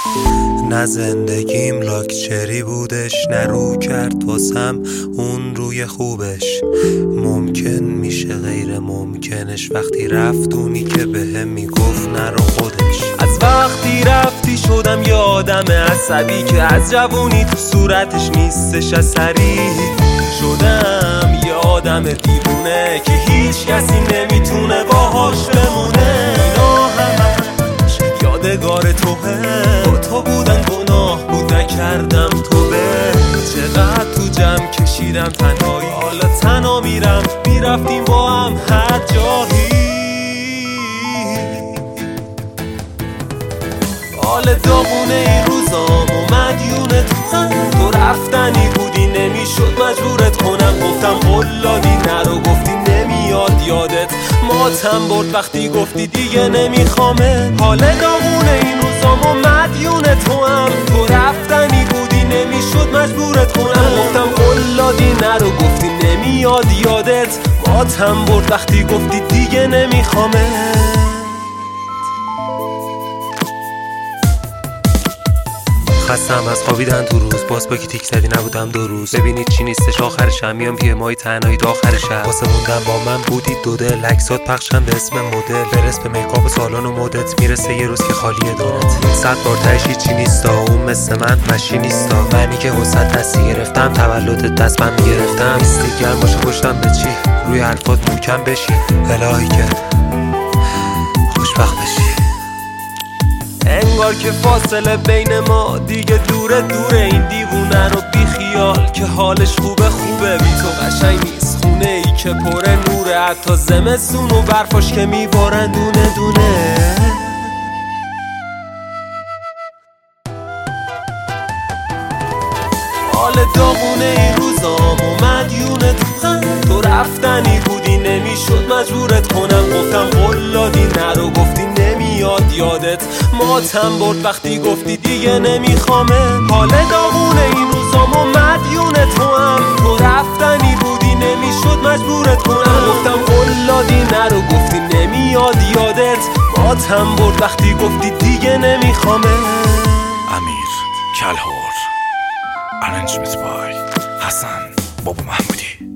نه زندگیم لاکچری بودش، نه رو کرد واسم اون روی خوبش. ممکن میشه غیر ممکنش وقتی رفت اونی که بهم میگفت نرو خودش. از وقتی رفتی شدم یه آدم عصبی که از جوونی تو صورتش نیستش اثری. شدم یه آدم دیوونه که هیچ کسی نمیتونه باهاش بمونه. اینا همش یادگار توه، با تو بودن گناه بود نکردم توبه. چقدر تو جمع کشیدم تنهایی، حالا تنها میرفتیم با هم هر جایی. حال داغونه این روزام و مدیون تو رفتنی بودی نمیشد مجبورت کنم. گفتم قلادی نرو گفتی نمیاد یادت. ماتم برد وقتی گفتی دیگه نمیخوامه. حال داغونه این روزام و مدیون تو رفتنی بودی نمیشد مجبورت کنم. گفتم قلادی نرو گفتی نمیاد یادت. ماتم برد وقتی گفتی دیگه نمیخوامه. خستم از خوابیدن تو روز، باز با کی تیک زدی نبودم 2 روز. ببینید چی نیستش آخرش هم میام پیه مای تنهایی تا آخر شب. واسه موندن با من بودی 2 دل، عکسات پخشن به اسم مدل. برس به میکاپ و سالن و مدت، میرسه یه روز که خالیه دورت. 100 بار تهش هیچی نیستا، اون مثل من مشی نیستا. منی که وسط دستی گرفتم تولدت دست من میگرفتم. نیستی گرم باشه پشتم به چی، روی حرفات محکم بشی. الهی که خوشبخت بشی. انگار که فاصله بین ما دیگه دوره این دیوونه رو بی خیال که حالش خوبه بی تو قشنگ نیست. خونه ای که پر نوره، حتی زمستون و برفاش که میبارن دونه دونه. حال داغونه این روزام و مدیون تو رفتنی بودی نمیشد مجبورت کنم. گفتم قلادی نرو گفتی نمیاد یادت. ماتم برد وقتی گفتی دیگه نمیخوامه. حال داغونه این روزام و مدیون تو رفتنی بودی نمیشد مجبورت کنم. گفتم قلادی نرو گفتی نمیاد یادت. ماتم برد وقتی گفتی دیگه نمیخوامه. امیر کلهور، arrangement by حسن بابا محمودی.